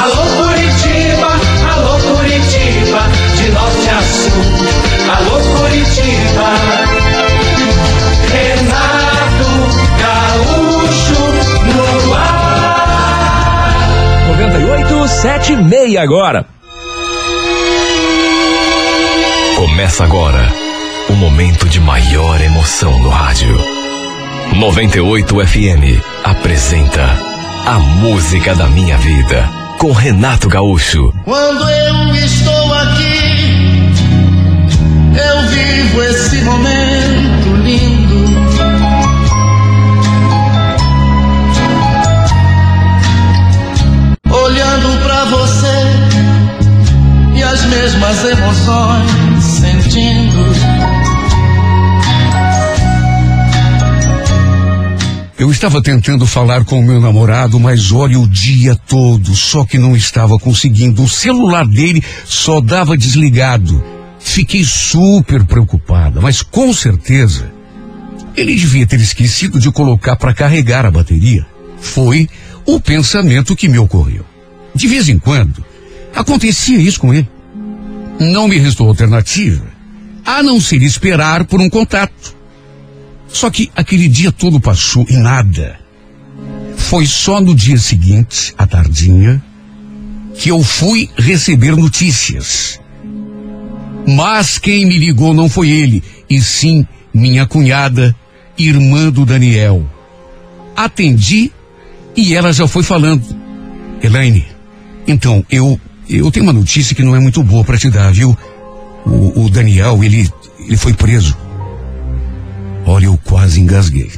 Alô Curitiba, alô Curitiba, de norte a sul. Alô Curitiba, Renato Gaúcho no ar. 98,76 agora. Começa agora o momento de maior emoção no rádio. 98 FM apresenta A Música da Minha Vida, com Renato Gaúcho. Quando eu estou aqui, eu vivo esse momento lindo. Olhando pra você e as mesmas emoções sentindo. Eu estava tentando falar com o meu namorado, mas olha, o dia todo, só que não estava conseguindo. O celular dele só dava desligado. Fiquei super preocupada, mas com certeza ele devia ter esquecido de colocar para carregar a bateria. Foi o pensamento que me ocorreu. De vez em quando, acontecia isso com ele. Não me restou alternativa a não ser esperar por um contato. Só que aquele dia todo passou e nada. Foi só no dia seguinte, à tardinha, que eu fui receber notícias. Mas quem me ligou não foi ele, e sim minha cunhada, irmã do Daniel. Atendi e ela já foi falando. Elaine, então, eu tenho uma notícia que não é muito boa para te dar, viu? O Daniel, ele foi preso. Olha, eu quase engasguei.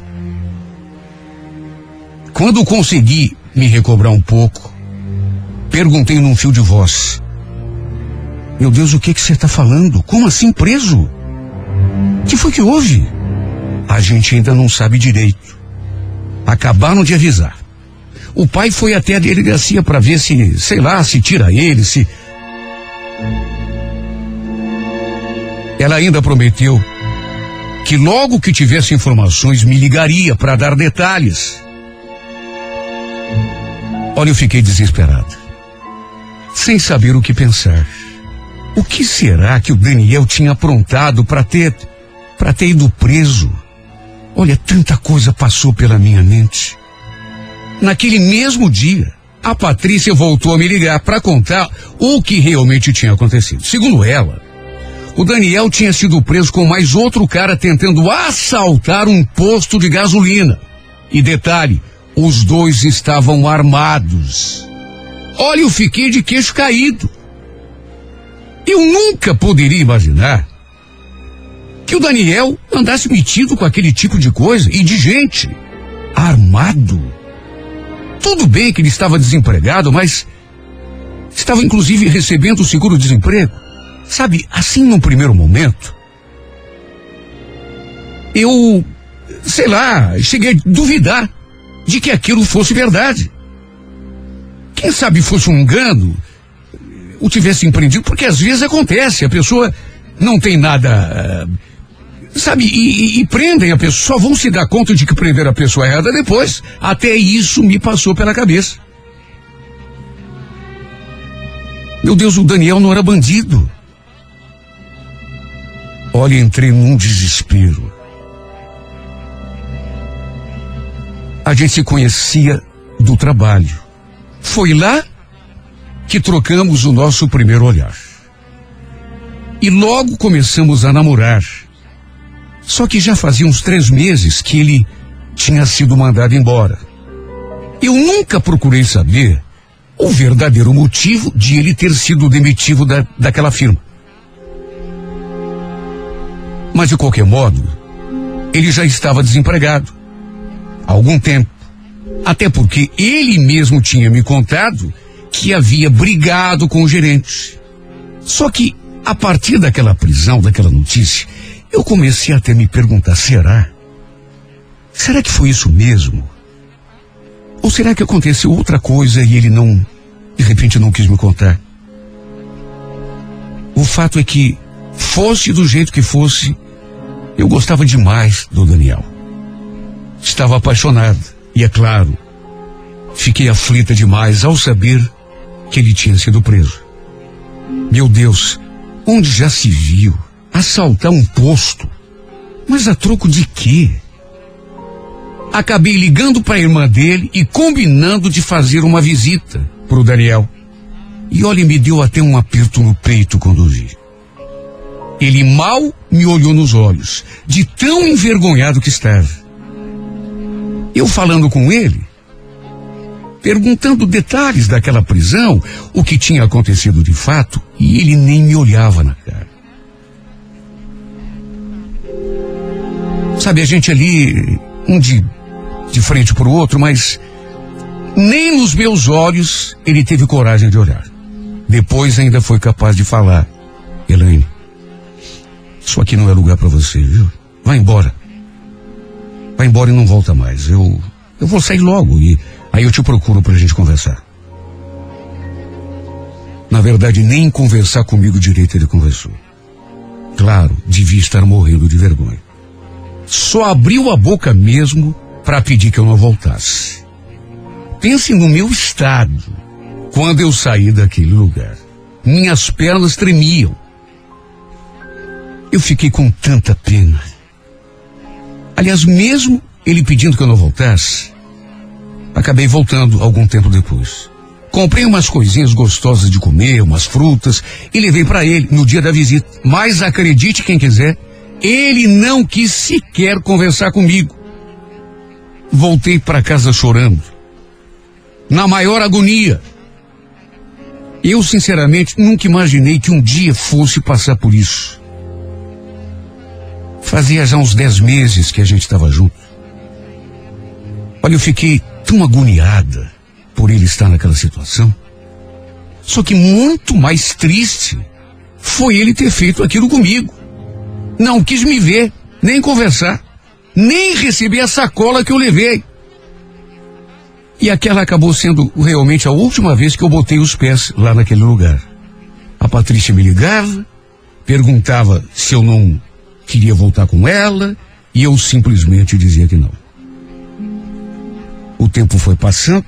Quando consegui me recobrar um pouco, perguntei num fio de voz: meu Deus, o que você está falando? Como assim preso? O que foi que houve? A gente ainda não sabe direito. Acabaram de avisar. O pai foi até a delegacia para ver se, sei lá, se tira ele, se... Ela ainda prometeu que logo que tivesse informações me ligaria para dar detalhes. Olha, eu fiquei desesperado, sem saber o que pensar. O que será que o Daniel tinha aprontado para ter ido preso? Olha, tanta coisa passou pela minha mente. Naquele mesmo dia, a Patrícia voltou a me ligar para contar o que realmente tinha acontecido. Segundo ela, o Daniel tinha sido preso com mais outro cara tentando assaltar um posto de gasolina. E detalhe, os dois estavam armados. Olha, eu fiquei de queixo caído. Eu nunca poderia imaginar que o Daniel andasse metido com aquele tipo de coisa e de gente armado. Tudo bem que ele estava desempregado, mas estava inclusive recebendo o seguro-desemprego. Sabe, assim num primeiro momento, eu, sei lá, cheguei a duvidar de que aquilo fosse verdade. Quem sabe fosse um engano, ou tivesse empreendido, porque às vezes acontece, a pessoa não tem nada, sabe, e prendem a pessoa, só vão se dar conta de que prenderam a pessoa errada depois. Até isso me passou pela cabeça. Meu Deus, o Daniel não era bandido. Olha, entrei num desespero. A gente se conhecia do trabalho. Foi lá que trocamos o nosso primeiro olhar. E logo começamos a namorar. Só que já fazia uns 3 meses que ele tinha sido mandado embora. Eu nunca procurei saber o verdadeiro motivo de ele ter sido demitido daquela firma. Mas de qualquer modo, ele já estava desempregado há algum tempo. Até porque ele mesmo tinha me contado que havia brigado com o gerente. Só que, a partir daquela prisão, daquela notícia, eu comecei até a me perguntar, será que foi isso mesmo? Ou será que aconteceu outra coisa e ele de repente não quis me contar? O fato é que, fosse do jeito que fosse, eu gostava demais do Daniel. Estava apaixonado. E é claro, fiquei aflita demais ao saber que ele tinha sido preso. Meu Deus, onde já se viu assaltar um posto? Mas a troco de quê? Acabei ligando para a irmã dele e combinando de fazer uma visita para o Daniel. E olha, me deu até um aperto no peito quando vi. Ele mal me olhou nos olhos, de tão envergonhado que estava. Eu falando com ele, perguntando detalhes daquela prisão, o que tinha acontecido de fato, e ele nem me olhava na cara. Sabe, a gente ali, um de frente para o outro, mas nem nos meus olhos ele teve coragem de olhar. Depois ainda foi capaz de falar: Elaine, isso aqui não é lugar para você, viu? Vai embora. Vai embora e não volta mais. Eu vou sair logo e aí eu te procuro pra gente conversar. Na verdade, nem conversar comigo direito ele conversou. Claro, devia estar morrendo de vergonha. Só abriu a boca mesmo para pedir que eu não voltasse. Pense no meu estado quando eu saí daquele lugar. Minhas pernas tremiam. Eu fiquei com tanta pena. Aliás, mesmo ele pedindo que eu não voltasse, acabei voltando algum tempo depois. Comprei umas coisinhas gostosas de comer, umas frutas, e levei para ele no dia da visita. Mas acredite quem quiser, ele não quis sequer conversar comigo. Voltei para casa chorando, na maior agonia. Eu, sinceramente, nunca imaginei que um dia fosse passar por isso. Fazia já uns 10 meses que a gente estava junto. Olha, eu fiquei tão agoniada por ele estar naquela situação. Só que muito mais triste foi ele ter feito aquilo comigo. Não quis me ver, nem conversar, nem receber a sacola que eu levei. E aquela acabou sendo realmente a última vez que eu botei os pés lá naquele lugar. A Patrícia me ligava, perguntava se eu não queria voltar com ela, e eu simplesmente dizia que não. O tempo foi passando,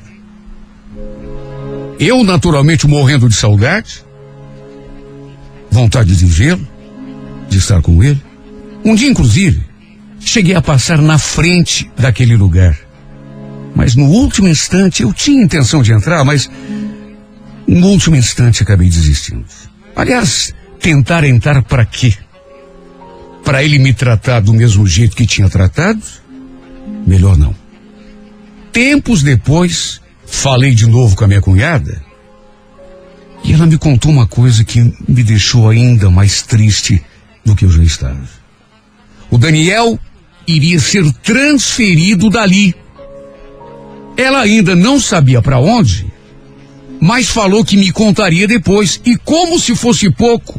eu naturalmente morrendo de saudade, vontade de vê-lo, de estar com ele. Um dia, inclusive, cheguei a passar na frente daquele lugar. Mas no último instante, eu tinha intenção de entrar, mas no último instante acabei desistindo. Aliás, tentar entrar para quê? Para ele me tratar do mesmo jeito que tinha tratado? Melhor não. Tempos depois, falei de novo com a minha cunhada, e ela me contou uma coisa que me deixou ainda mais triste do que eu já estava. O Daniel iria ser transferido dali. Ela ainda não sabia para onde, mas falou que me contaria depois, e como se fosse pouco,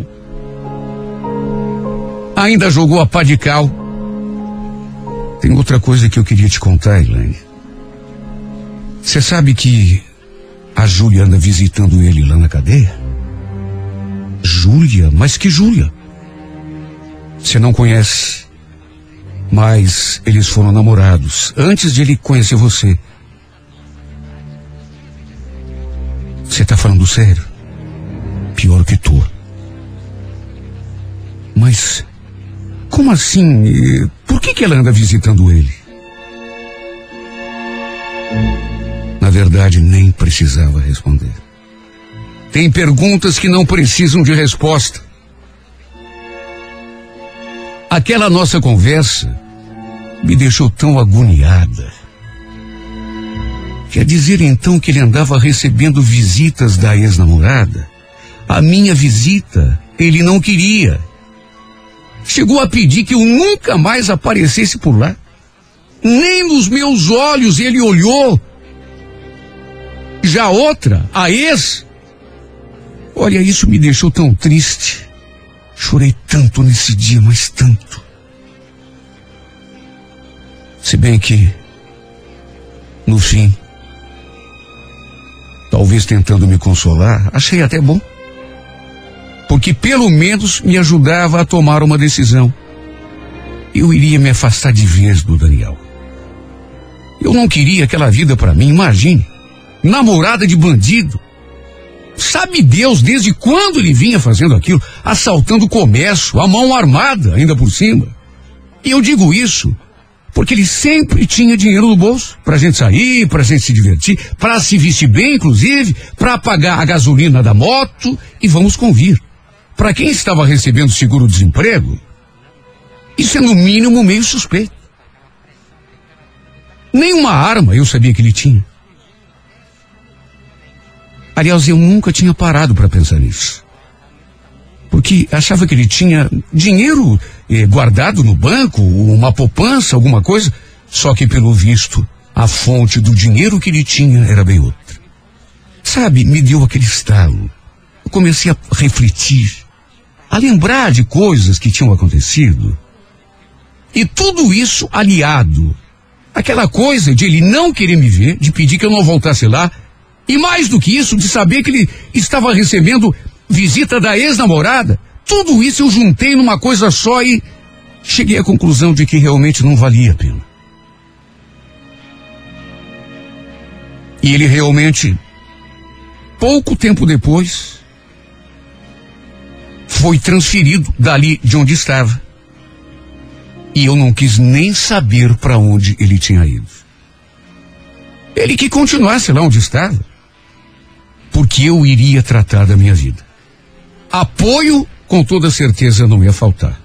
ainda jogou a pá de cal. Tem outra coisa que eu queria te contar, Elaine. Você sabe que a Júlia anda visitando ele lá na cadeia? Júlia? Mas que Júlia? Você não conhece, mas eles foram namorados antes de ele conhecer você. Você tá falando sério? Pior que tô. Mas como assim? Por que ela anda visitando ele? Na verdade, nem precisava responder. Tem perguntas que não precisam de resposta. Aquela nossa conversa me deixou tão agoniada. Quer dizer então que ele andava recebendo visitas da ex-namorada? A minha visita ele não queria. Chegou a pedir que eu nunca mais aparecesse por lá. Nem nos meus olhos ele olhou. Já outra, a ex, olha, isso me deixou tão triste. Chorei tanto nesse dia, mas tanto. Se bem que, no fim, talvez tentando me consolar, achei até bom. Porque pelo menos me ajudava a tomar uma decisão. Eu iria me afastar de vez do Daniel. Eu não queria aquela vida para mim, imagine. Namorada de bandido. Sabe Deus desde quando ele vinha fazendo aquilo, assaltando o comércio, a mão armada ainda por cima. E eu digo isso porque ele sempre tinha dinheiro no bolso pra gente sair, pra gente se divertir, pra se vestir bem, inclusive, pra pagar a gasolina da moto. E vamos convir, pra quem estava recebendo seguro-desemprego, isso é no mínimo meio suspeito. Nenhuma arma eu sabia que ele tinha. Aliás, eu nunca tinha parado para pensar nisso. Porque achava que ele tinha dinheiro guardado no banco, uma poupança, alguma coisa. Só que, pelo visto, a fonte do dinheiro que ele tinha era bem outra. Sabe, me deu aquele estalo. Eu comecei a refletir, a lembrar de coisas que tinham acontecido. E tudo isso aliado àquela coisa de ele não querer me ver, de pedir que eu não voltasse lá. E mais do que isso, de saber que ele estava recebendo visita da ex-namorada. Tudo isso eu juntei numa coisa só e cheguei à conclusão de que realmente não valia a pena. E ele realmente, pouco tempo depois, foi transferido dali de onde estava. E eu não quis nem saber para onde ele tinha ido. Ele que continuasse lá onde estava, porque eu iria tratar da minha vida. Apoio, com toda certeza, não ia faltar.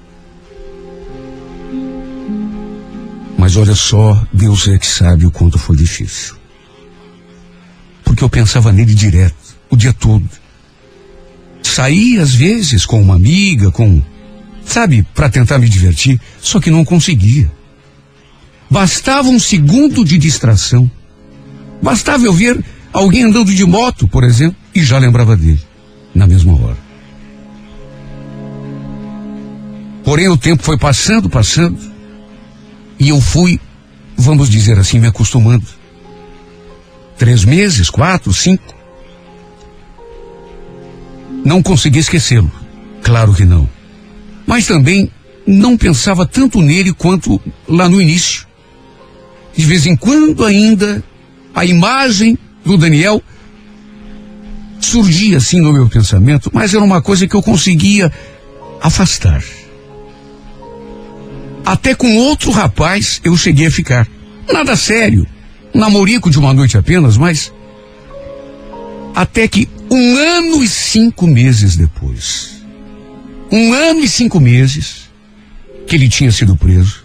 Mas olha só, Deus é que sabe o quanto foi difícil. Porque eu pensava nele direto, o dia todo. Saía às vezes com uma amiga, para tentar me divertir, só que não conseguia. Bastava um segundo de distração. Bastava eu ver alguém andando de moto, por exemplo, e já lembrava dele, na mesma hora. Porém, o tempo foi passando, e eu fui, vamos dizer assim, me acostumando. 3 meses, 4, 5. Não consegui esquecê-lo, claro que não. Mas também não pensava tanto nele quanto lá no início. De vez em quando ainda a imagem do Daniel surgia assim no meu pensamento, mas era uma coisa que eu conseguia afastar. Até com outro rapaz eu cheguei a ficar. Nada sério, um namorico de uma noite apenas, mas até que 1 ano e 5 meses depois, 1 ano e 5 meses que ele tinha sido preso,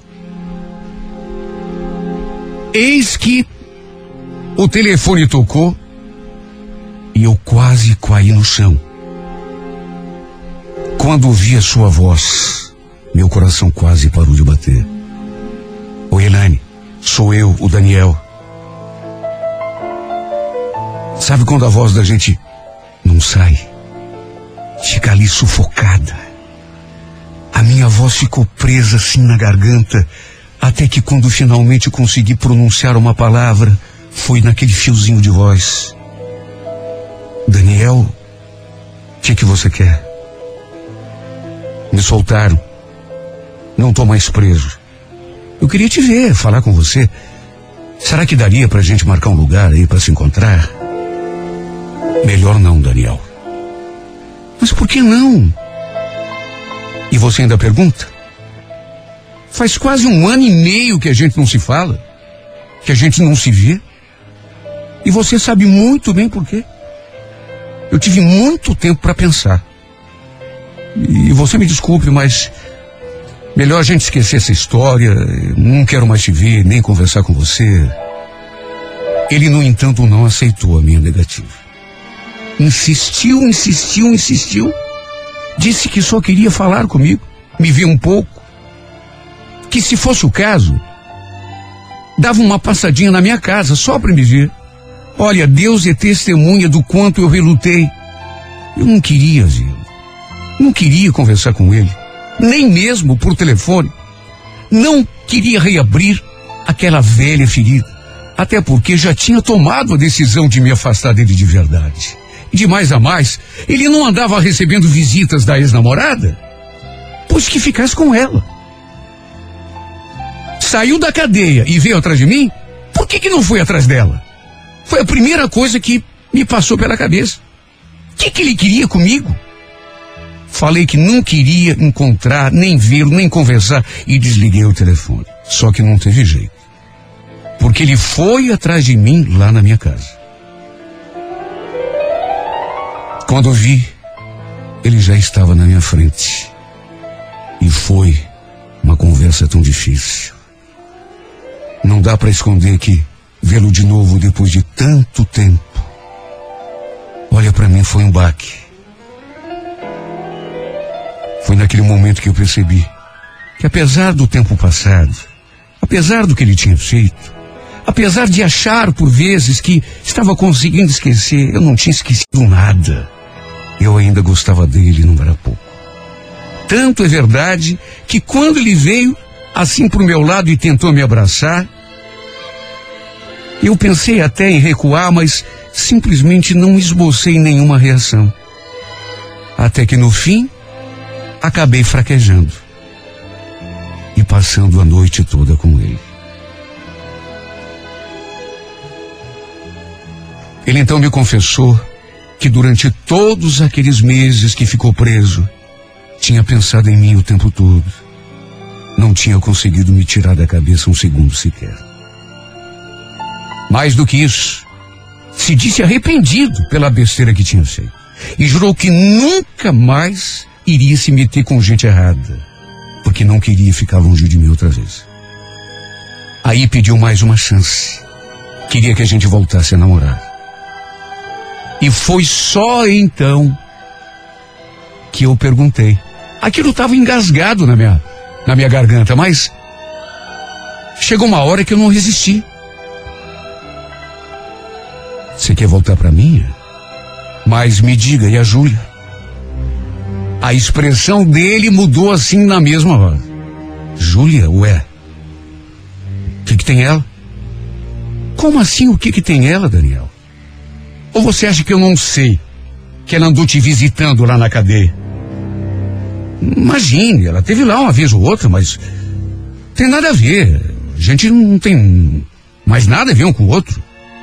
eis que o telefone tocou e eu quase caí no chão. Quando ouvi a sua voz, meu coração quase parou de bater. Oi, Elaine, sou eu, o Daniel. Sabe quando a voz da gente não sai? Fica ali sufocada. A minha voz ficou presa assim na garganta, até que quando finalmente consegui pronunciar uma palavra, foi naquele fiozinho de voz. Daniel, o que você quer? Me soltaram. Não tô mais preso. Eu queria te ver, falar com você. Será que daria pra gente marcar um lugar aí pra se encontrar? Melhor não, Daniel. Mas por que não? E você ainda pergunta? Faz quase 1 ano e meio que a gente não se fala, que a gente não se vê. E você sabe muito bem por quê. Eu tive muito tempo para pensar. E você me desculpe, mas melhor a gente esquecer essa história. Não quero mais te ver, nem conversar com você. Ele, no entanto, não aceitou a minha negativa. Insistiu. Disse que só queria falar comigo, me ver um pouco. Que se fosse o caso, dava uma passadinha na minha casa só para me ver. Olha, Deus é testemunha do quanto eu relutei. Eu não queria vê-lo. Não queria conversar com ele. Nem mesmo por telefone. Não queria reabrir aquela velha ferida. Até porque já tinha tomado a decisão de me afastar dele de verdade. E de mais a mais, ele não andava recebendo visitas da ex-namorada? Pois que ficasse com ela. Saiu da cadeia e veio atrás de mim? Por que não foi atrás dela? Foi a primeira coisa que me passou pela cabeça. que ele queria comigo? Falei que não queria encontrar, nem vê-lo, nem conversar e desliguei o telefone. Só que não teve jeito. Porque ele foi atrás de mim lá na minha casa. Quando vi, ele já estava na minha frente. E foi uma conversa tão difícil. Não dá para esconder que vê-lo de novo depois de tanto tempo. Olha, para mim foi um baque. Foi naquele momento que eu percebi que apesar do tempo passado, apesar do que ele tinha feito, apesar de achar por vezes que estava conseguindo esquecer, eu não tinha esquecido nada. Eu ainda gostava dele, não era pouco. Tanto é verdade que quando ele veio assim pro meu lado e tentou me abraçar, eu pensei até em recuar, mas simplesmente não esbocei nenhuma reação. Até que no fim, acabei fraquejando e passando a noite toda com ele. Ele então me confessou que durante todos aqueles meses que ficou preso, tinha pensado em mim o tempo todo. Não tinha conseguido me tirar da cabeça um segundo sequer. Mais do que isso, se disse arrependido pela besteira que tinha feito. E jurou que nunca mais iria se meter com gente errada, porque não queria ficar longe de mim outra vez. Aí pediu mais uma chance. Queria que a gente voltasse a namorar. E foi só então que eu perguntei. Aquilo estava engasgado na minha garganta, mas chegou uma hora que eu não resisti. Você quer voltar para mim? Mas me diga, e a Júlia? A expressão dele mudou assim na mesma hora. Júlia, ué? O que tem ela? Como assim o que tem ela, Daniel? Ou você acha que eu não sei que ela andou te visitando lá na cadeia? Imagine, ela teve lá uma vez ou outra, mas tem nada a ver. A gente não tem mais nada a ver um com o outro.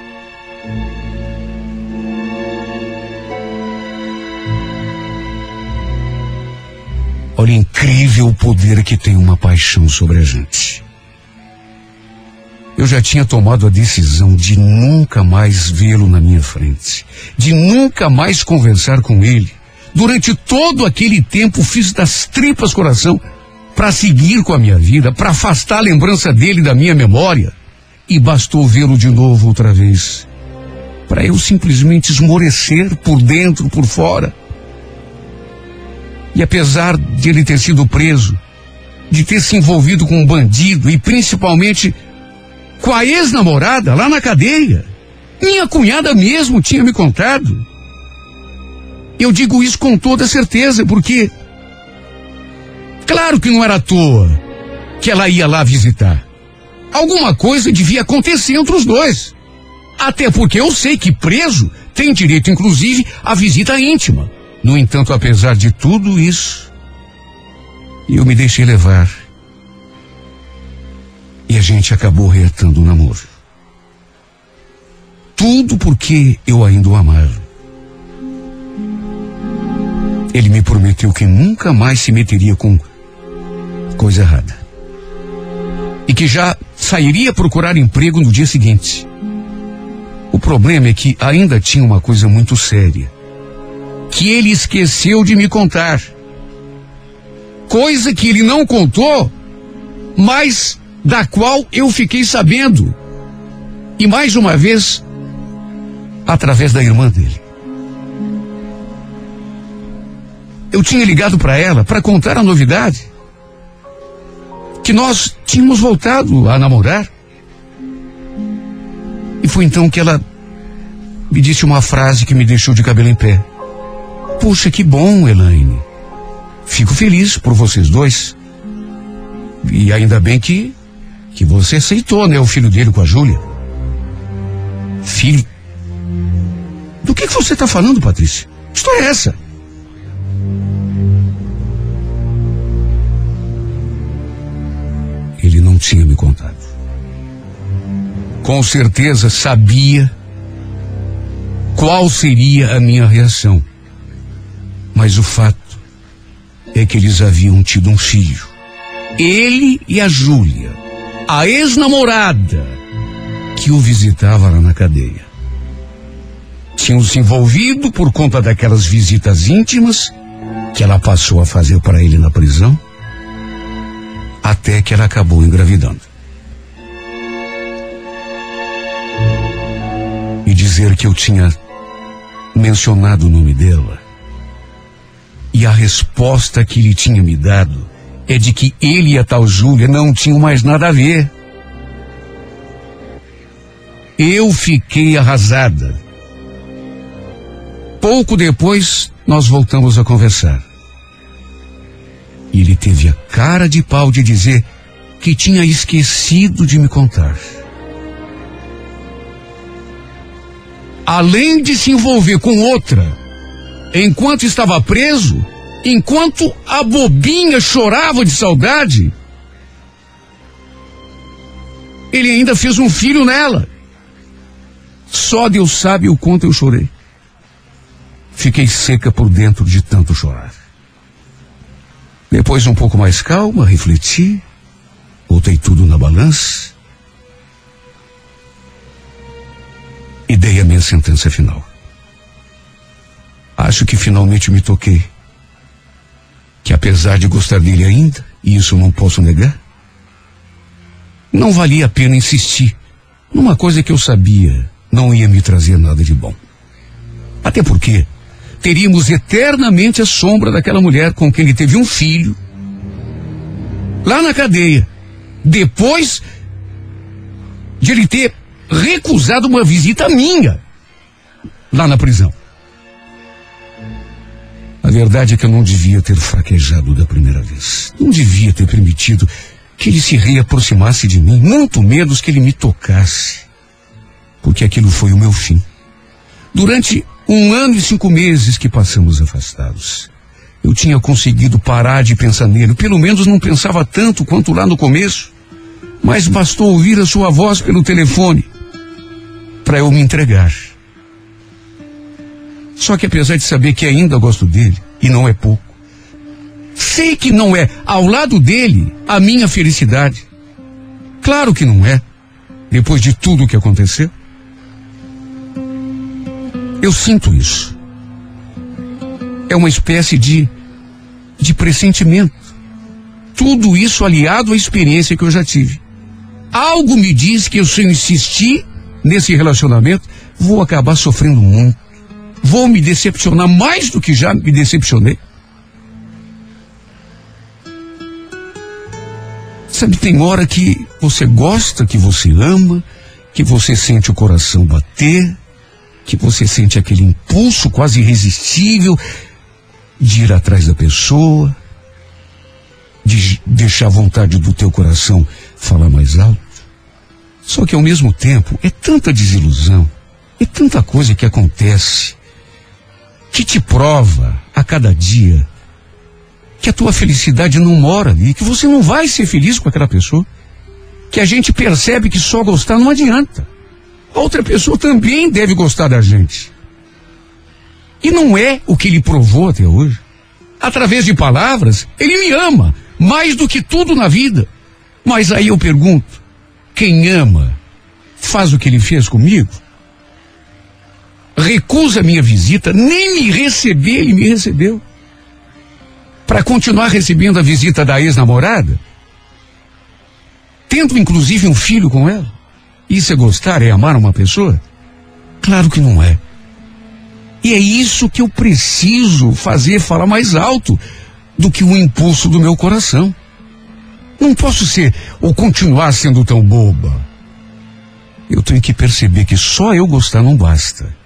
Olha, incrível o poder que tem uma paixão sobre a gente. Eu já tinha tomado a decisão de nunca mais vê-lo na minha frente, de nunca mais conversar com ele. Durante todo aquele tempo fiz das tripas coração para seguir com a minha vida, para afastar a lembrança dele da minha memória. E bastou vê-lo de novo outra vez, para eu simplesmente esmorecer por dentro, por fora. E apesar de ele ter sido preso, de ter se envolvido com um bandido e principalmente com a ex-namorada lá na cadeia, minha cunhada mesmo tinha me contado. Eu digo isso com toda certeza, porque claro que não era à toa que ela ia lá visitar. Alguma coisa devia acontecer entre os dois. Até porque eu sei que preso tem direito, inclusive, à visita íntima. No entanto, apesar de tudo isso, eu me deixei levar. E a gente acabou reatando o namoro. Tudo porque eu ainda o amava. Ele me prometeu que nunca mais se meteria com coisa errada. E que já sairia procurar emprego no dia seguinte. O problema é que ainda tinha uma coisa muito séria, que ele esqueceu de me contar. Coisa que ele não contou, mas da qual eu fiquei sabendo. E mais uma vez, através da irmã dele. Eu tinha ligado para ela para contar a novidade, que nós tínhamos voltado a namorar. E foi então que ela me disse uma frase que me deixou de cabelo em pé. Puxa, que bom, Elaine. Fico feliz por vocês dois. E ainda bem que você aceitou, né, o filho dele com a Júlia. Filho? Do que você está falando, Patrícia? Que história é essa? Ele não tinha me contado. Com certeza sabia qual seria a minha reação Mas o fato é que eles haviam tido um filho. Ele e a Júlia, a ex-namorada que o visitava lá na cadeia. Tinham se envolvido por conta daquelas visitas íntimas que ela passou a fazer para ele na prisão, até que ela acabou engravidando. E dizer que eu tinha mencionado o nome dela, e a resposta que ele tinha me dado é de que ele e a tal Júlia não tinham mais nada a ver. Eu fiquei arrasada. Pouco depois, nós voltamos a conversar. E ele teve a cara de pau de dizer que tinha esquecido de me contar. Além de se envolver com outra, enquanto estava preso, enquanto a bobinha chorava de saudade, ele ainda fez um filho nela. Só Deus sabe o quanto eu chorei. Fiquei seca por dentro de tanto chorar. Depois, um pouco mais calma, refleti, botei tudo na balança e dei a minha sentença final. Acho que finalmente me toquei que, apesar de gostar dele ainda, e isso não posso negar, não valia a pena insistir numa coisa que eu sabia não ia me trazer nada de bom. Até porque teríamos eternamente a sombra daquela mulher com quem ele teve um filho lá na cadeia, depois de ele ter recusado uma visita minha lá na prisão. A verdade é que eu não devia ter fraquejado da primeira vez. Não devia ter permitido que ele se reaproximasse de mim, muito menos que ele me tocasse, porque aquilo foi o meu fim. Durante 1 ano e 5 meses que passamos afastados, eu tinha conseguido parar de pensar nele. Pelo menos não pensava tanto quanto lá no começo, mas bastou ouvir a sua voz pelo telefone para eu me entregar. Só que, apesar de saber que ainda gosto dele, e não é pouco, sei que não é, ao lado dele, a minha felicidade. Claro que não é, depois de tudo o que aconteceu. Eu sinto isso. É uma espécie de pressentimento. Tudo isso aliado à experiência que eu já tive. Algo me diz que se eu insistir nesse relacionamento, vou acabar sofrendo muito. Vou me decepcionar mais do que já me decepcionei. Sabe, tem hora que você gosta, que você ama, que você sente o coração bater, que você sente aquele impulso quase irresistível de ir atrás da pessoa, de deixar a vontade do teu coração falar mais alto. Só que ao mesmo tempo é tanta desilusão, é tanta coisa que acontece, que te prova a cada dia que a tua felicidade não mora ali, que você não vai ser feliz com aquela pessoa, que a gente percebe que só gostar não adianta. Outra pessoa também deve gostar da gente. E não é o que ele provou até hoje. Através de palavras, ele me ama mais do que tudo na vida. Mas aí eu pergunto, quem ama faz o que ele fez comigo? Recusa a minha visita, nem me receber, ele me recebeu. Para continuar recebendo a visita da ex-namorada? Tendo inclusive um filho com ela? Isso é gostar, é amar uma pessoa? Claro que não é. E é isso que eu preciso fazer falar mais alto do que o impulso do meu coração. Não posso ser ou continuar sendo tão boba. Eu tenho que perceber que só eu gostar não basta.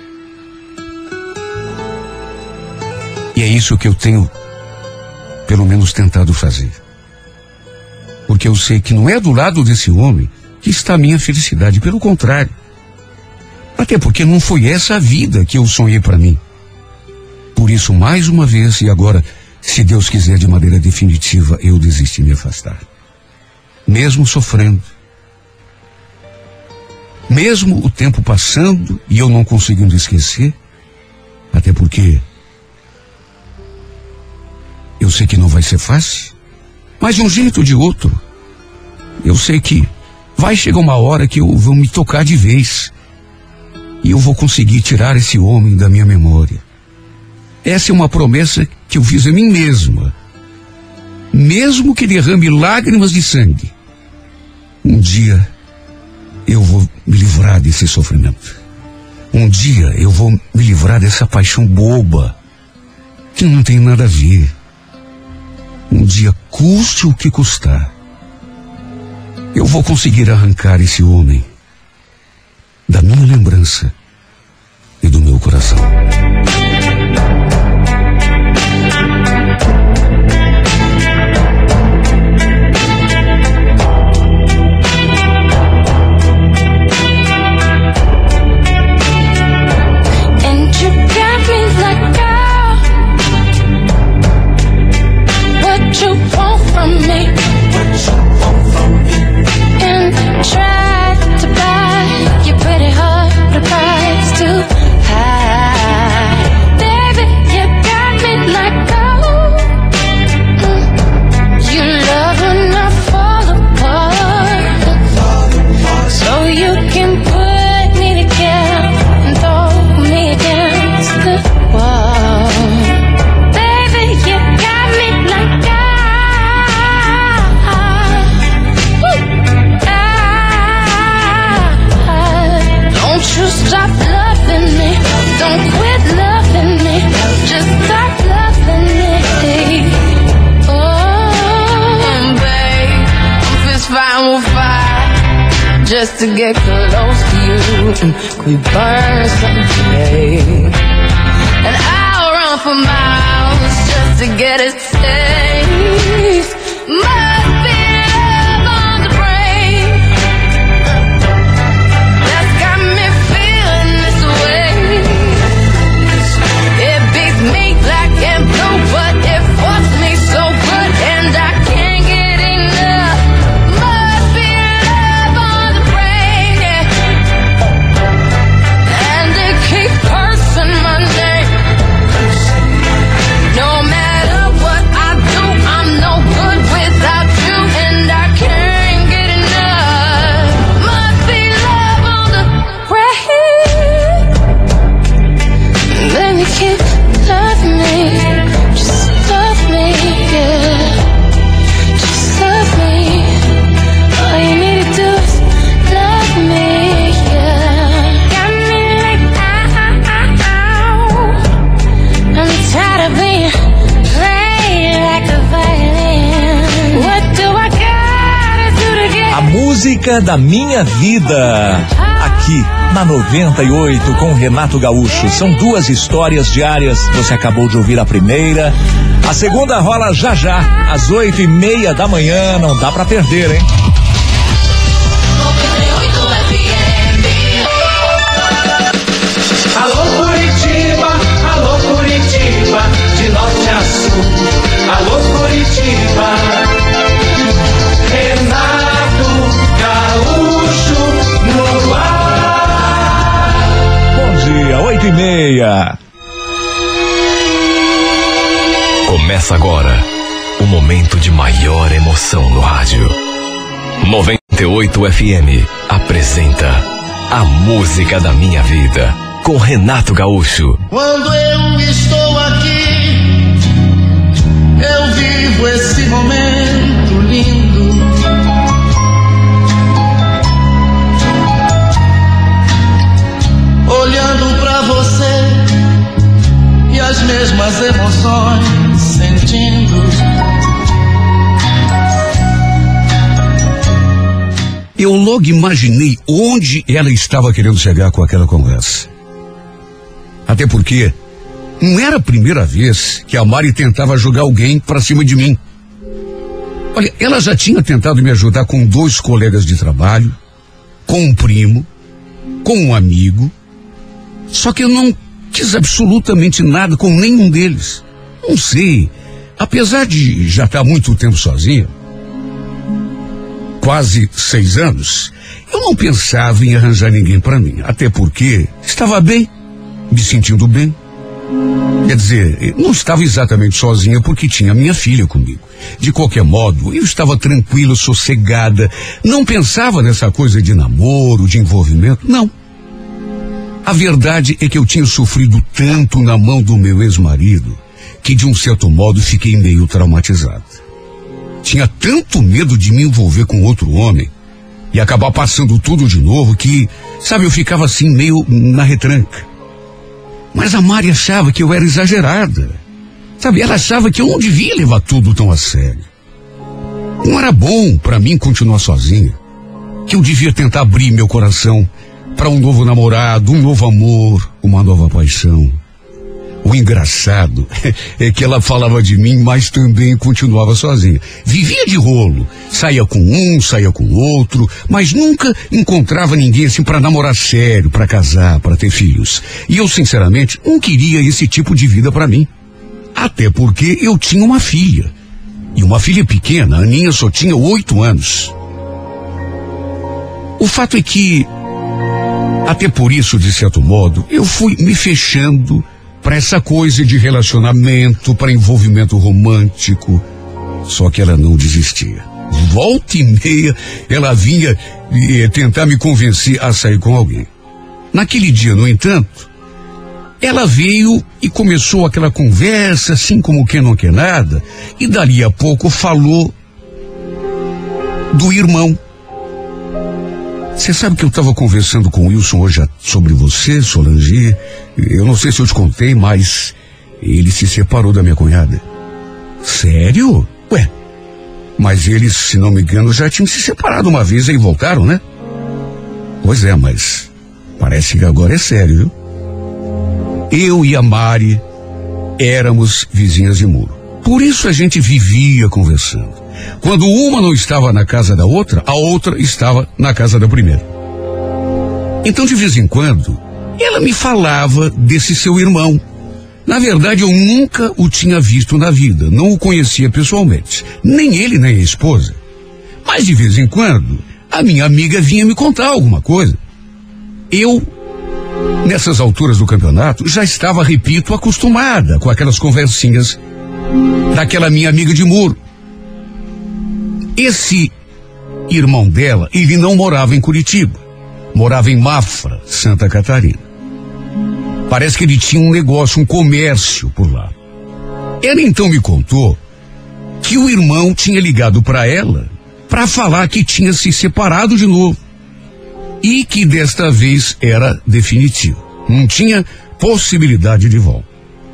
E é isso que eu tenho, pelo menos, tentado fazer. Porque eu sei que não é do lado desse homem que está a minha felicidade, pelo contrário. Até porque não foi essa a vida que eu sonhei para mim. Por isso, mais uma vez, e agora, se Deus quiser de maneira definitiva, eu desisti de me afastar. Mesmo sofrendo. Mesmo o tempo passando e eu não conseguindo esquecer. Até porque Eu sei que não vai ser fácil, mas de um jeito ou de outro, eu sei que vai chegar uma hora que eu vou me tocar de vez e eu vou conseguir tirar esse homem da minha memória. Essa é uma promessa que eu fiz a mim mesma. Mesmo que derrame lágrimas de sangue, um dia eu vou me livrar desse sofrimento. Um dia eu vou me livrar dessa paixão boba que não tem nada a ver. Um dia, custe o que custar, eu vou conseguir arrancar esse homem da minha lembrança e do meu coração. Just to get close to you, we burn someday. And I'll run for miles just to get a taste. Must be love on the brain that's got me feeling this way. It beats me black and blue, but it fucks me so good, and I can't get enough. Must be love on the brain, yeah. And it keeps cursing my name. No matter what I do, I'm no good without you, and I can't get enough. Must be love on the brain. Let me keep loving me, just love me, yeah. Just love me. All you need to do is love me, yeah. Got me like ow. I'm tired of being played like a violin. What do I gotta do to get A música da minha vida. Aqui na 98 com Renato Gaúcho. São duas histórias diárias. Você acabou de ouvir a primeira. A segunda rola já já, às 8:30 da manhã. Não dá pra perder, hein? Alô Curitiba, de norte a sul. Alô Curitiba, Renato Gaúcho no ar. Bom dia, 8:30. Começa agora o momento de maior emoção no rádio. 98 FM apresenta A Música da Minha Vida com Renato Gaúcho. Quando eu estou aqui, eu vivo esse momento lindo. Olhando pra você e as mesmas emoções sentindo. Eu logo imaginei onde ela estava querendo chegar com aquela conversa. Até porque não era a primeira vez que a Mari tentava jogar alguém pra cima de mim. Olha, ela já tinha tentado me ajudar com 2 colegas de trabalho, com um primo, com um amigo. Só que eu não quis absolutamente nada com nenhum deles. Não sei, apesar de já estar muito tempo sozinha, quase 6 anos, eu não pensava em arranjar ninguém para mim. Até porque estava bem, me sentindo bem. Quer dizer, não estava exatamente sozinha porque tinha minha filha comigo. De qualquer modo, eu estava tranquila, sossegada, não pensava nessa coisa de namoro, de envolvimento, não. A verdade é que eu tinha sofrido tanto na mão do meu ex-marido que, de um certo modo, fiquei meio traumatizado. Tinha tanto medo de me envolver com outro homem e acabar passando tudo de novo que, sabe, eu ficava assim meio na retranca. Mas a Mari achava que eu era exagerada. Sabe, ela achava que eu não devia levar tudo tão a sério. Não era bom para mim continuar sozinha. Que eu devia tentar abrir meu coração para um novo namorado, um novo amor, uma nova paixão. O engraçado é que ela falava de mim, mas também continuava sozinha. Vivia de rolo, saía com um, saía com outro, mas nunca encontrava ninguém assim para namorar sério, para casar, para ter filhos. E eu, sinceramente, não queria esse tipo de vida para mim. Até porque eu tinha uma filha. E uma filha pequena, a Aninha só tinha 8 anos. O fato é que, até por isso, de certo modo, eu fui me fechando para essa coisa de relacionamento, para envolvimento romântico. Só que ela não desistia. Volta e meia, ela vinha tentar me convencer a sair com alguém. Naquele dia, no entanto, ela veio e começou aquela conversa, assim como quem não quer nada, e dali a pouco falou do irmão. Você sabe que eu estava conversando com o Wilson hoje sobre você, Solange? Eu não sei se eu te contei, mas ele se separou da minha cunhada. Sério? Ué, mas eles, se não me engano, já tinham se separado uma vez e voltaram, né? Pois é, mas parece que agora é sério, viu? Eu e a Mari éramos vizinhas de muro. Por isso a gente vivia conversando. Quando uma não estava na casa da outra, a outra estava na casa da primeira. Então, de vez em quando, ela me falava desse seu irmão. Na verdade, eu nunca o tinha visto na vida, não o conhecia pessoalmente, nem ele nem a esposa. Mas, de vez em quando, a minha amiga vinha me contar alguma coisa. Eu, nessas alturas do campeonato, já estava, repito, acostumada com aquelas conversinhas daquela minha amiga de muro. Esse irmão dela, ele não morava em Curitiba, morava em Mafra, Santa Catarina. Parece que ele tinha um negócio, um comércio por lá. Ela então me contou que o irmão tinha ligado para ela para falar que tinha se separado de novo e que desta vez era definitivo. Não tinha possibilidade de volta.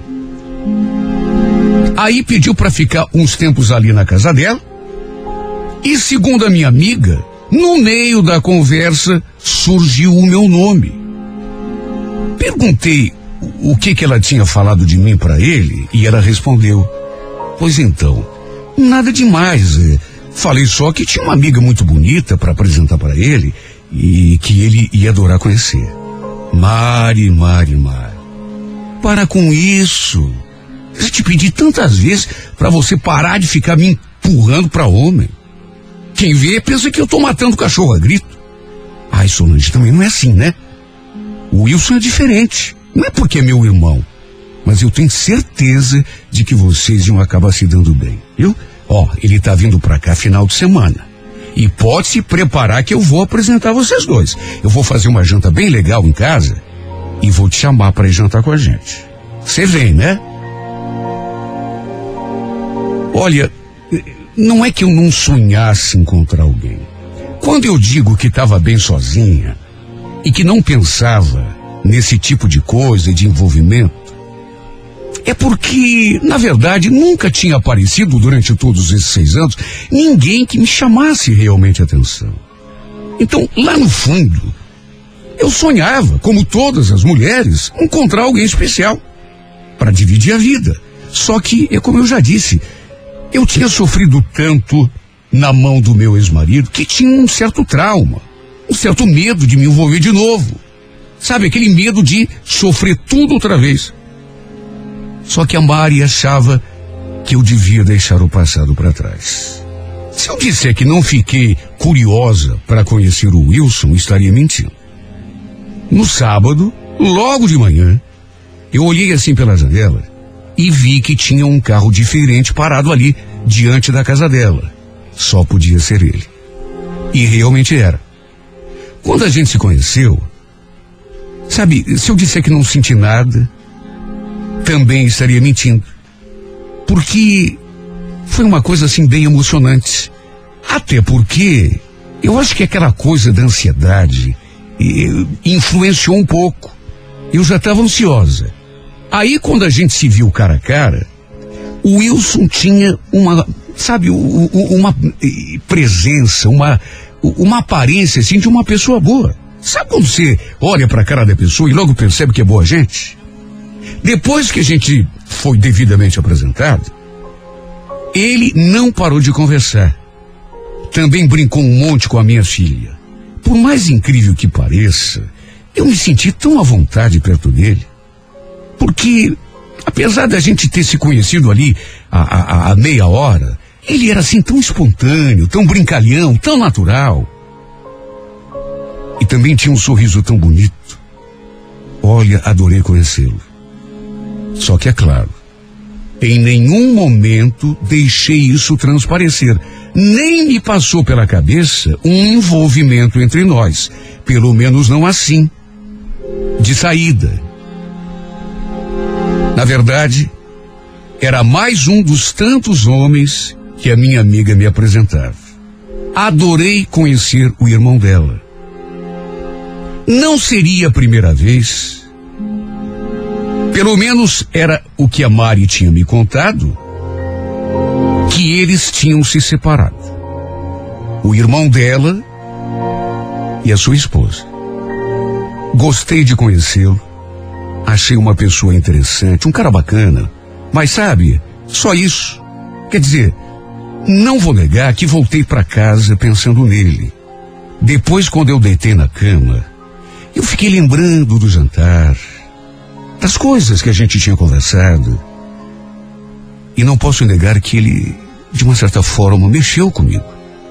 Aí pediu para ficar uns tempos ali na casa dela. E segundo a minha amiga, no meio da conversa surgiu o meu nome. Perguntei o que ela tinha falado de mim para ele e ela respondeu: pois então, nada demais. Falei só que tinha uma amiga muito bonita para apresentar para ele e que ele ia adorar conhecer. Mari, para com isso. Eu te pedi tantas vezes para você parar de ficar me empurrando para homem. Quem vê pensa que eu tô matando cachorro a grito. Ai, Solange, também não é assim, né? O Wilson é diferente. Não é porque é meu irmão. Mas eu tenho certeza de que vocês iam acabar se dando bem, viu? Ó, ele tá vindo pra cá final de semana. E pode se preparar que eu vou apresentar vocês dois. Eu vou fazer uma janta bem legal em casa e vou te chamar pra ir jantar com a gente. Você vem, né? Olha, não é que eu não sonhasse encontrar alguém. Quando eu digo que estava bem sozinha e que não pensava nesse tipo de coisa e de envolvimento, é porque, na verdade, nunca tinha aparecido durante todos esses 6 anos ninguém que me chamasse realmente a atenção. Então, lá no fundo, eu sonhava, como todas as mulheres, encontrar alguém especial para dividir a vida. Só que, é como eu já disse, eu tinha sofrido tanto na mão do meu ex-marido que tinha um certo trauma, um certo medo de me envolver de novo. Sabe, aquele medo de sofrer tudo outra vez. Só que a Mari achava que eu devia deixar o passado para trás. Se eu disser que não fiquei curiosa para conhecer o Wilson, estaria mentindo. No sábado, logo de manhã, Eu olhei assim pela janela e vi que tinha um carro diferente parado ali diante da casa dela. Só podia ser ele. E realmente era. Quando a gente se conheceu, sabe, se eu disser que não senti nada, também estaria mentindo. Porque foi uma coisa assim bem emocionante. Até porque eu acho que aquela coisa da ansiedade influenciou um pouco. Eu já estava ansiosa. Aí quando a gente se viu cara a cara, o Wilson tinha uma, sabe, uma presença, uma aparência assim de uma pessoa boa. Sabe quando você olha para a cara da pessoa e logo percebe que é boa gente? Depois que a gente foi devidamente apresentado, ele não parou de conversar. Também brincou um monte com a minha filha. Por mais incrível que pareça, eu me senti tão à vontade perto dele. Porque, apesar da gente ter se conhecido ali há meia hora, ele era assim tão espontâneo, tão brincalhão, tão natural. E também tinha um sorriso tão bonito. Olha, adorei conhecê-lo. Só que é claro, em nenhum momento deixei isso transparecer. Nem me passou pela cabeça um envolvimento entre nós. Pelo menos não assim, de saída. Na verdade, era mais um dos tantos homens que a minha amiga me apresentava. Adorei conhecer o irmão dela. Não seria a primeira vez. Pelo menos era o que a Mari tinha me contado, que eles tinham se separado. O irmão dela e a sua esposa. Gostei de conhecê-lo. Achei uma pessoa interessante, um cara bacana. Mas sabe, só isso. Quer dizer, não vou negar que voltei para casa pensando nele. Depois, quando eu deitei na cama, eu fiquei lembrando do jantar, das coisas que a gente tinha conversado. E não posso negar que ele, de uma certa forma, mexeu comigo.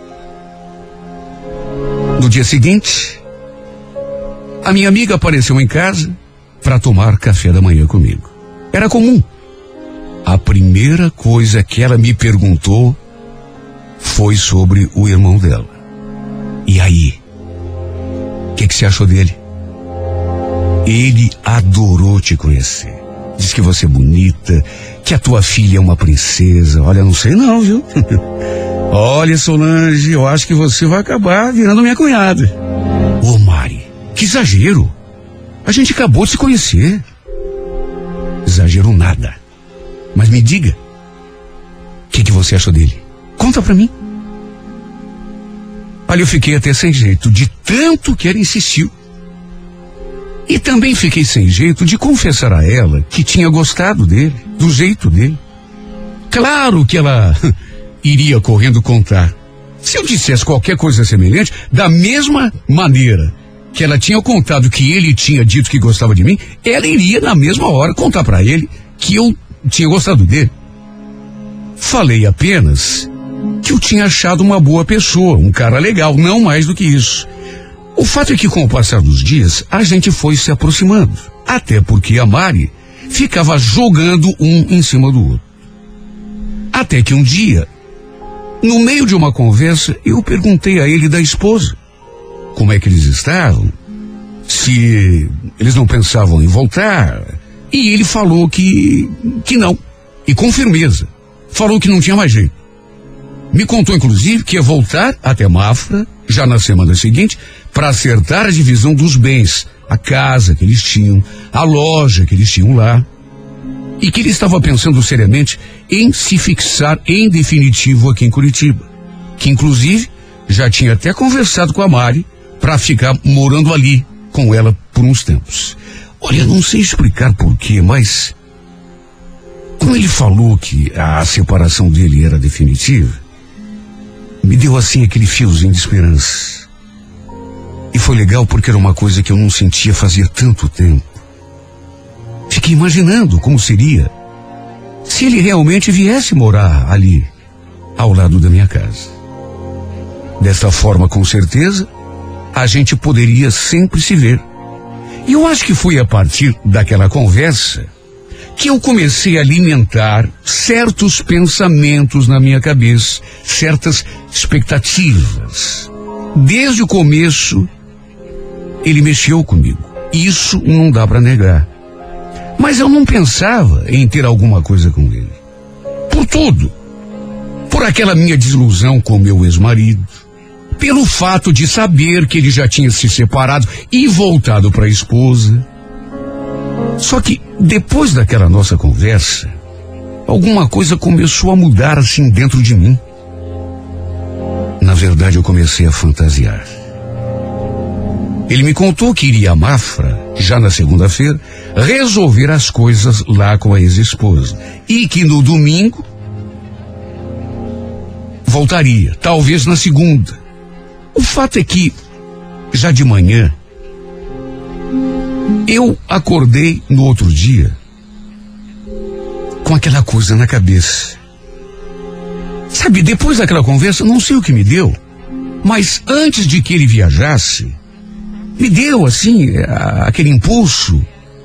No dia seguinte, a minha amiga apareceu em casa para tomar café da manhã comigo. Era comum. A primeira coisa que ela me perguntou foi sobre o irmão dela. E aí? O que você achou dele? Ele adorou te conhecer. Diz que você é bonita, que a tua filha é uma princesa. Olha, não sei não, viu? Olha, Solange, eu acho que você vai acabar virando minha cunhada. Ô, Mari, que exagero. A gente acabou de se conhecer. Exagero nada. Mas me diga, o que você achou dele? Conta pra mim. Olha, eu fiquei até sem jeito, de tanto que ela insistiu. E também fiquei sem jeito de confessar a ela que tinha gostado dele, do jeito dele. Claro que ela iria correndo contar. Se eu dissesse qualquer coisa semelhante, da mesma maneira que ela tinha contado que ele tinha dito que gostava de mim, ela iria na mesma hora contar para ele que eu tinha gostado dele. Falei apenas que eu tinha achado uma boa pessoa, um cara legal, não mais do que isso. O fato é que com o passar dos dias, a gente foi se aproximando. Até porque a Mari ficava jogando um em cima do outro. Até que um dia, no meio de uma conversa, eu perguntei a ele da esposa. Como é que eles estavam? Se eles não pensavam em voltar. E ele falou que não. E com firmeza. Falou que não tinha mais jeito. Me contou, inclusive, que ia voltar até Mafra, já na semana seguinte, para acertar a divisão dos bens, a casa que eles tinham, a loja que eles tinham lá. E que ele estava pensando seriamente em se fixar em definitivo aqui em Curitiba. Que, inclusive, já tinha até conversado com a Mari para ficar morando ali com ela por uns tempos. Olha, não sei explicar porquê, mas como ele falou que a separação dele era definitiva, me deu assim aquele fiozinho de esperança. E foi legal porque era uma coisa que eu não sentia fazia tanto tempo. Fiquei imaginando como seria se ele realmente viesse morar ali, ao lado da minha casa. Dessa forma, com certeza, a gente poderia sempre se ver. E eu acho que foi a partir daquela conversa que eu comecei a alimentar certos pensamentos na minha cabeça, certas expectativas. Desde o começo, ele mexeu comigo. Isso não dá para negar. Mas eu não pensava em ter alguma coisa com ele. Por tudo. Por aquela minha desilusão com meu ex-marido. Pelo fato de saber que ele já tinha se separado e voltado para a esposa. Só que depois daquela nossa conversa, alguma coisa começou a mudar assim dentro de mim. Na verdade, eu comecei a fantasiar. Ele me contou que iria a Mafra, já na segunda-feira, resolver as coisas lá com a ex-esposa. E que no domingo voltaria, talvez na segunda. O fato é que, já de manhã, eu acordei no outro dia com aquela coisa na cabeça. Sabe, depois daquela conversa, não sei o que me deu, mas antes de que ele viajasse, me deu, assim, aquele impulso.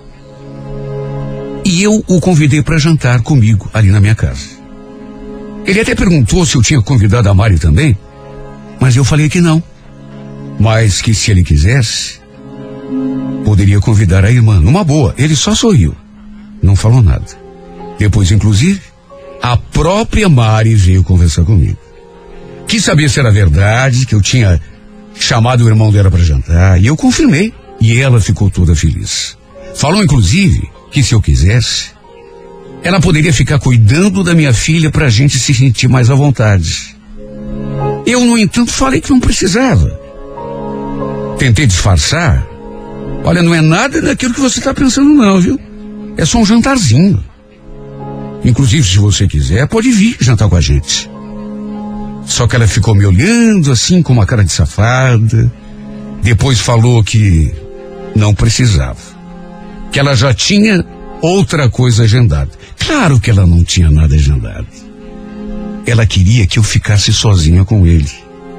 E eu o convidei para jantar comigo ali na minha casa. Ele até perguntou se eu tinha convidado a Mari também, mas eu falei que não. Mas que se ele quisesse, poderia convidar a irmã, numa boa. Ele só sorriu, não falou nada. Depois, inclusive, a própria Mari veio conversar comigo. Quis saber se era verdade, que eu tinha chamado o irmão dela para jantar, e eu confirmei. E ela ficou toda feliz. Falou, inclusive, que se eu quisesse, ela poderia ficar cuidando da minha filha para a gente se sentir mais à vontade. Eu, no entanto, falei que não precisava. Tentei disfarçar. Olha, não é nada daquilo que você está pensando não, viu? É só um jantarzinho. Inclusive, se você quiser, pode vir jantar com a gente. Só que ela ficou me olhando assim com uma cara de safada. Depois falou que não precisava. Que ela já tinha outra coisa agendada. Claro que ela não tinha nada agendado. Ela queria que eu ficasse sozinha com ele.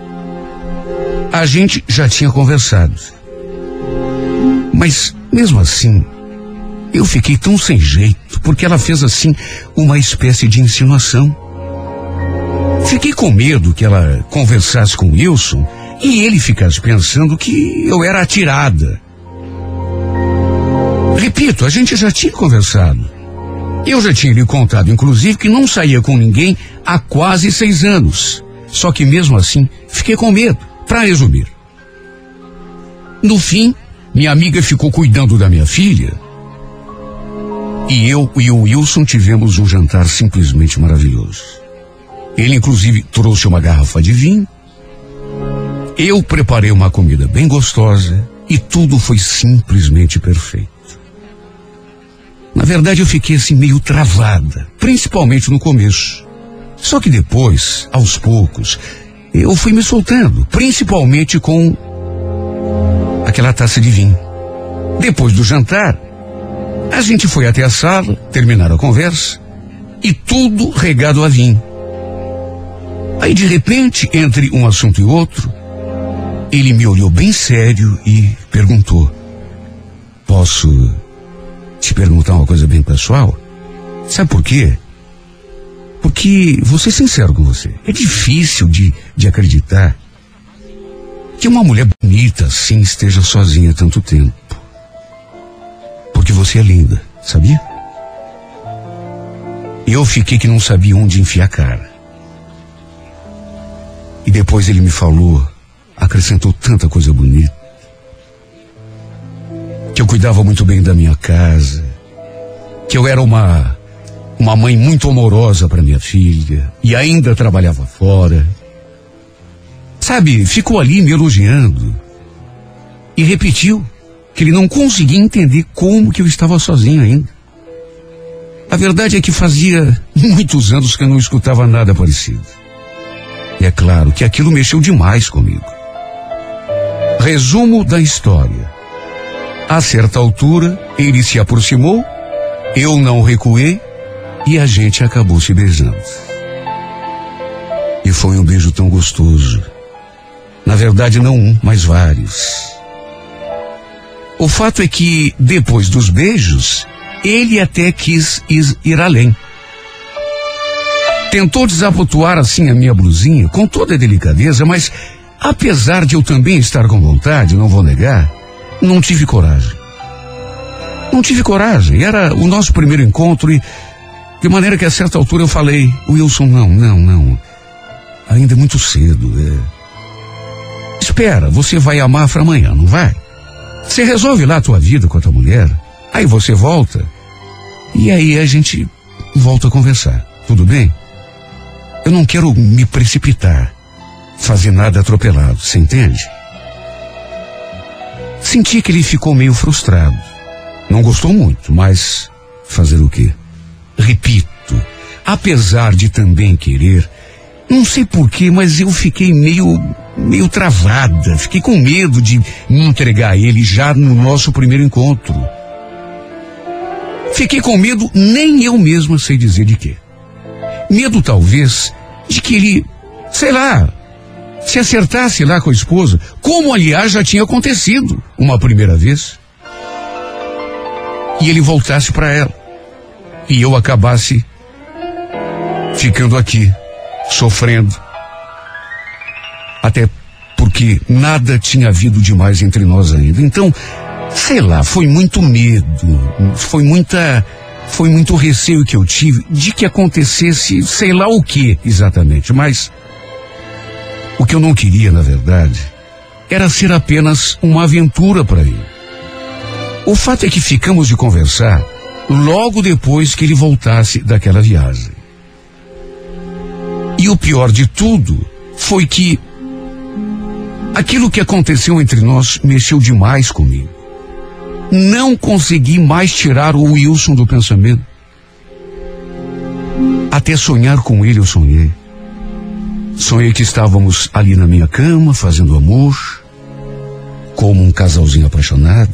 A gente já tinha conversado. Mas, mesmo assim, eu fiquei tão sem jeito, porque ela fez assim uma espécie de insinuação. Fiquei com medo que ela conversasse com Wilson e ele ficasse pensando que eu era atirada. Repito, a gente já tinha conversado. Eu já tinha lhe contado, inclusive, que não saía com ninguém há quase 6 anos. Só que mesmo assim, fiquei com medo. Para resumir, no fim, minha amiga ficou cuidando da minha filha e eu e o Wilson tivemos um jantar simplesmente maravilhoso. Ele, inclusive, trouxe uma garrafa de vinho. Eu preparei uma comida bem gostosa e tudo foi simplesmente perfeito. Na verdade, eu fiquei assim meio travada, principalmente no começo. Só que depois, aos poucos, eu fui me soltando, principalmente com aquela taça de vinho. Depois do jantar, a gente foi até a sala, terminaram a conversa, e tudo regado a vinho. Aí, de repente, entre um assunto e outro, ele me olhou bem sério e perguntou: posso te perguntar uma coisa bem pessoal? Sabe por quê? Porque, vou ser sincero com você, é difícil de acreditar que uma mulher bonita assim esteja sozinha há tanto tempo. Porque você é linda, sabia? E eu fiquei que não sabia onde enfiar a cara. E depois ele me falou, acrescentou tanta coisa bonita, que eu cuidava muito bem da minha casa, que eu era uma mãe muito amorosa para minha filha e ainda trabalhava fora. Sabe, ficou ali me elogiando e repetiu que ele não conseguia entender como que eu estava sozinho ainda. A verdade é que fazia muitos anos que eu não escutava nada parecido. E é claro que aquilo mexeu demais comigo. Resumo da história. A certa altura, ele se aproximou, eu não recuei e a gente acabou se beijando. E foi um beijo tão gostoso. Na verdade, não um, mas vários. O fato é que, depois dos beijos, ele até quis ir além. Tentou desabotoar assim a minha blusinha, com toda a delicadeza, mas, apesar de eu também estar com vontade, não vou negar, não tive coragem. Não tive coragem. Era o nosso primeiro encontro e, de maneira que a certa altura eu falei, Wilson, não. Ainda é muito cedo. Espera, você vai a Mafra amanhã, não vai? Você resolve lá a tua vida com a tua mulher, aí você volta, e aí a gente volta a conversar, tudo bem? Eu não quero me precipitar, fazer nada atropelado, você entende? Senti que ele ficou meio frustrado. Não gostou muito, mas fazer o quê? Repito, apesar de também querer, não sei porquê, mas eu fiquei meio travada, fiquei com medo de me entregar a ele já no nosso primeiro encontro. Fiquei com medo, nem eu mesma sei dizer de quê. Medo talvez de que ele, sei lá, se acertasse lá com a esposa, como aliás já tinha acontecido uma primeira vez, e ele voltasse para ela, e eu acabasse ficando aqui, sofrendo. Até porque nada tinha havido demais entre nós ainda. Então, sei lá, foi muito medo, foi muito receio que eu tive de que acontecesse sei lá o que exatamente. Mas o que eu não queria, na verdade, era ser apenas uma aventura para ele. O fato é que ficamos de conversar logo depois que ele voltasse daquela viagem. E o pior de tudo foi que aquilo que aconteceu entre nós mexeu demais comigo. Não consegui mais tirar o Wilson do pensamento. Até sonhar com ele eu sonhei. Sonhei que estávamos ali na minha cama, fazendo amor, como um casalzinho apaixonado,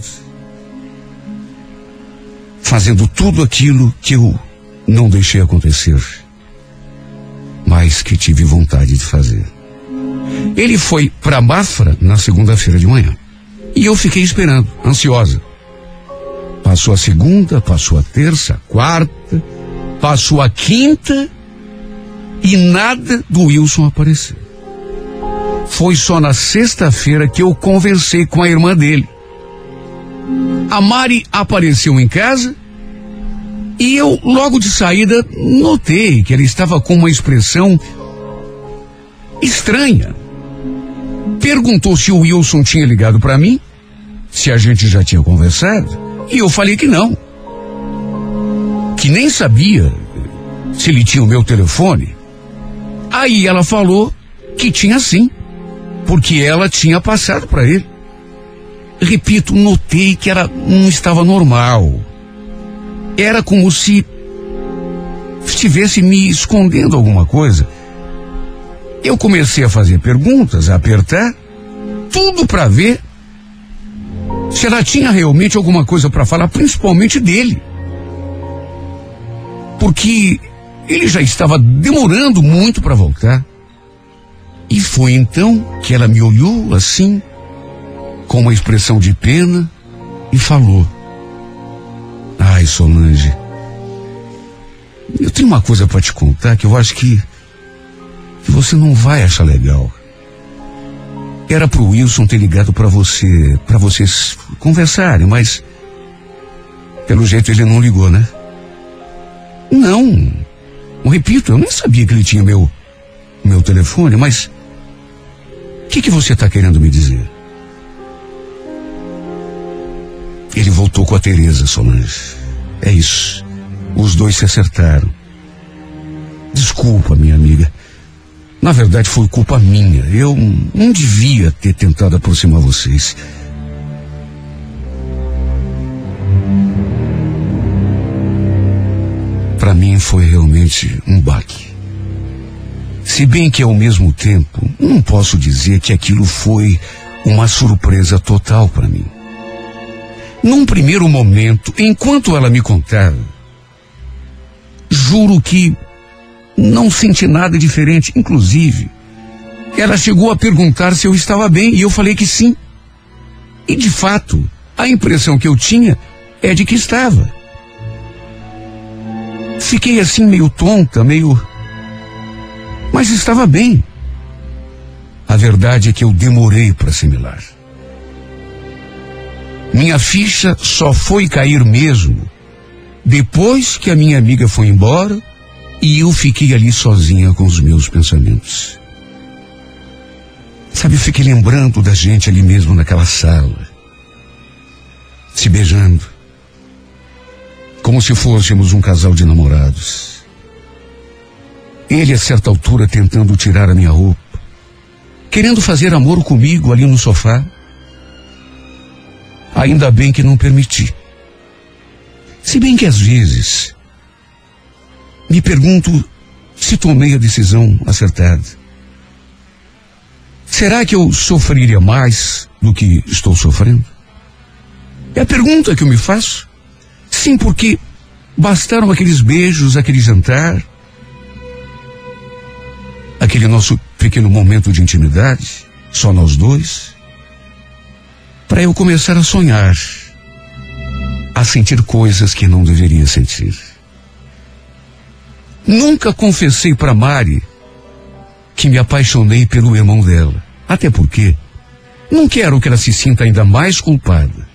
fazendo tudo aquilo que eu não deixei acontecer, mas que tive vontade de fazer. Ele foi para Mafra na segunda-feira de manhã. E eu fiquei esperando, ansiosa. Passou a segunda, passou a terça, a quarta, passou a quinta e nada do Wilson apareceu. Foi só na sexta-feira que eu conversei com a irmã dele. A Mari apareceu em casa e eu, logo de saída, notei que ela estava com uma expressão estranha. Perguntou se o Wilson tinha ligado para mim, se a gente já tinha conversado, e eu falei que não. Que nem sabia se ele tinha o meu telefone. Aí ela falou que tinha sim, porque ela tinha passado para ele. Repito, notei que ela não estava normal. Era como se estivesse me escondendo alguma coisa. Eu comecei a fazer perguntas, a apertar, tudo para ver se ela tinha realmente alguma coisa para falar, principalmente dele. Porque ele já estava demorando muito para voltar. E foi então que ela me olhou assim, com uma expressão de pena, e falou: ai, Solange, eu tenho uma coisa para te contar que eu acho que você não vai achar legal. Era pro Wilson ter ligado para vocês conversarem, mas pelo jeito ele não ligou, né? Não. Eu repito, eu nem sabia que ele tinha meu telefone, mas o que você está querendo me dizer? Ele voltou com a Tereza, Solange. É isso. Os dois se acertaram. Desculpa, minha amiga. Na verdade, foi culpa minha. Eu não devia ter tentado aproximar vocês. Para mim foi realmente um baque. Se bem que ao mesmo tempo, não posso dizer que aquilo foi uma surpresa total para mim. Num primeiro momento, enquanto ela me contava, juro que não senti nada diferente. Inclusive, ela chegou a perguntar se eu estava bem e eu falei que sim. E de fato, A impressão que eu tinha é de que estava. Fiquei assim meio tonta, mas estava bem. A verdade é que eu demorei para assimilar. Minha ficha só foi cair mesmo depois que a minha amiga foi embora e eu fiquei ali sozinha com os meus pensamentos. Sabe, eu fiquei lembrando da gente ali mesmo naquela sala, se beijando, como se fôssemos um casal de namorados. Ele, a certa altura, tentando tirar a minha roupa, querendo fazer amor comigo ali no sofá. Ainda bem que não permiti. Se bem que às vezes me pergunto se tomei a decisão acertada. Será que eu sofreria mais do que estou sofrendo? É a pergunta que eu me faço. Sim, porque bastaram aqueles beijos, aquele jantar, aquele nosso pequeno momento de intimidade, só nós dois, para eu começar a sonhar, a sentir coisas que não deveria sentir. Nunca confessei para Mari que me apaixonei pelo irmão dela, até porque não quero que ela se sinta ainda mais culpada.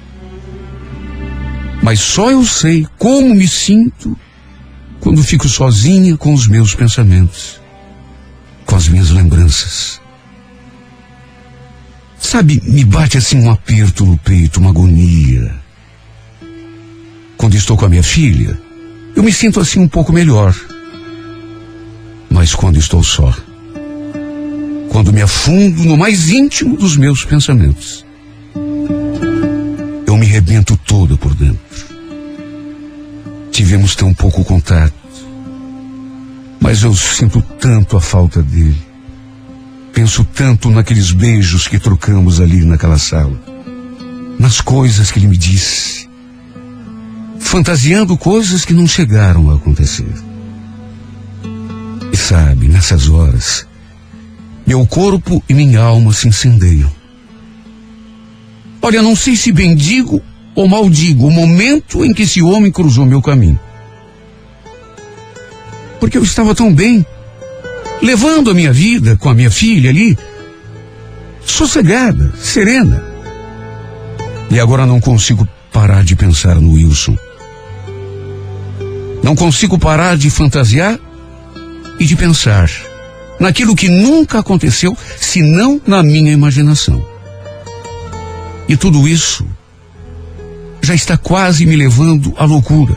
Mas só eu sei como me sinto quando fico sozinha com os meus pensamentos, com as minhas lembranças. Sabe, me bate assim um aperto no peito, uma agonia. Quando estou com a minha filha, eu me sinto assim um pouco melhor. Mas quando estou só, quando me afundo no mais íntimo dos meus pensamentos, eu me rebento toda por dentro. Tivemos tão pouco contato, mas eu sinto tanto a falta dele. Penso tanto naqueles beijos que trocamos ali naquela sala, nas coisas que ele me disse, fantasiando coisas que não chegaram a acontecer. E sabe, nessas horas, meu corpo e minha alma se incendeiam. Olha, não sei se bendigo ou maldigo o momento em que esse homem cruzou meu caminho. Porque eu estava tão bem, levando a minha vida com a minha filha ali, sossegada, serena. E agora não consigo parar de pensar no Wilson. Não consigo parar de fantasiar e de pensar naquilo que nunca aconteceu, senão na minha imaginação. E tudo isso já está quase me levando à loucura.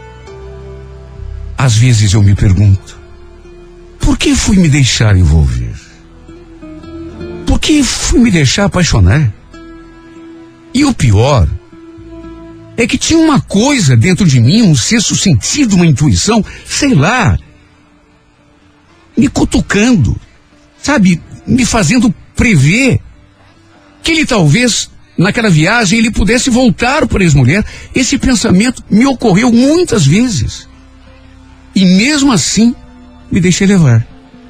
Às vezes eu me pergunto, por que fui me deixar envolver? Por que fui me deixar apaixonar? E o pior é que tinha uma coisa dentro de mim, um sexto sentido, uma intuição, sei lá, me cutucando, sabe, me fazendo prever que ele talvez, naquela viagem, ele pudesse voltar para a ex-mulher. Esse pensamento me ocorreu muitas vezes. E mesmo assim, me deixei levar.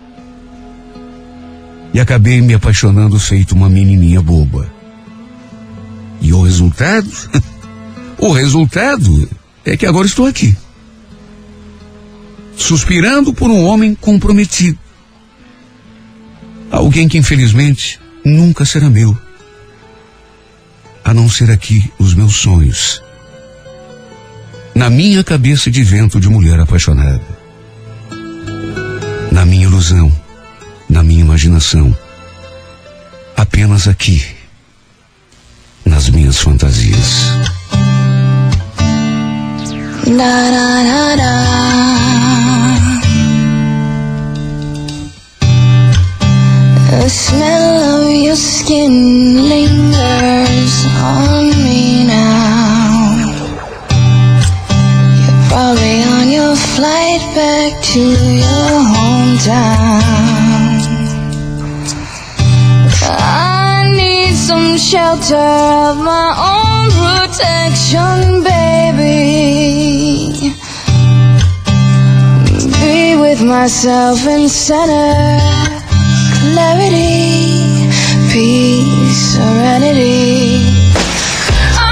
E acabei me apaixonando feito uma menininha boba. E o resultado? O resultado é que agora estou aqui, suspirando por um homem comprometido. Alguém que infelizmente nunca será meu. A não ser aqui os meus sonhos, na minha cabeça de vento de mulher apaixonada, na minha ilusão, na minha imaginação, apenas aqui, nas minhas fantasias. Da, da, da, da. The smell of your skin lingers on me now. You're probably on your flight back to your hometown. I need some shelter of my own protection, baby. Be with myself in center. Clarity, peace, serenity.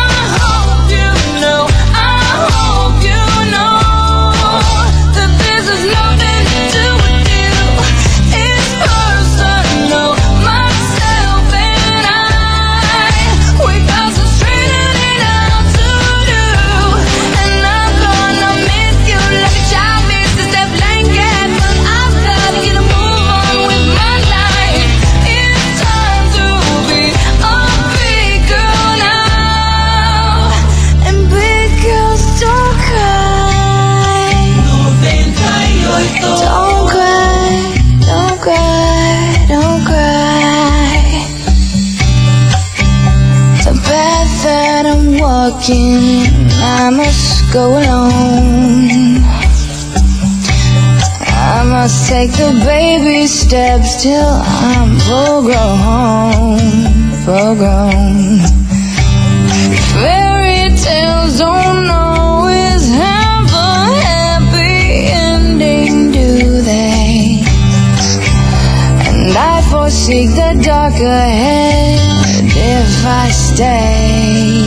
thinking I must go alone. I must take the baby steps till I'm full grown. Fairy tales don't always have a happy ending, do they? And I foresee the dark ahead if I stay.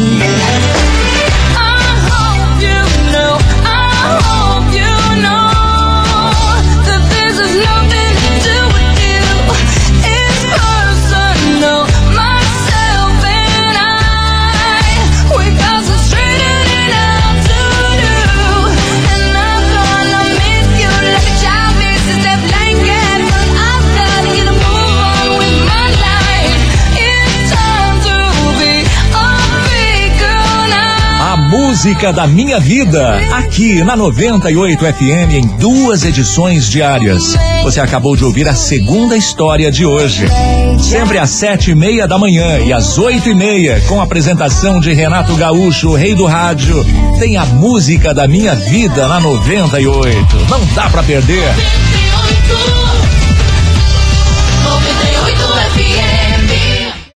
Música da Minha Vida, aqui na 98 FM em 2 edições diárias. Você acabou de ouvir a segunda história de hoje. Sempre às 7:30 da manhã e às 8:30, com a apresentação de Renato Gaúcho, o rei do rádio, tem a Música da Minha Vida na 98. Não dá pra perder.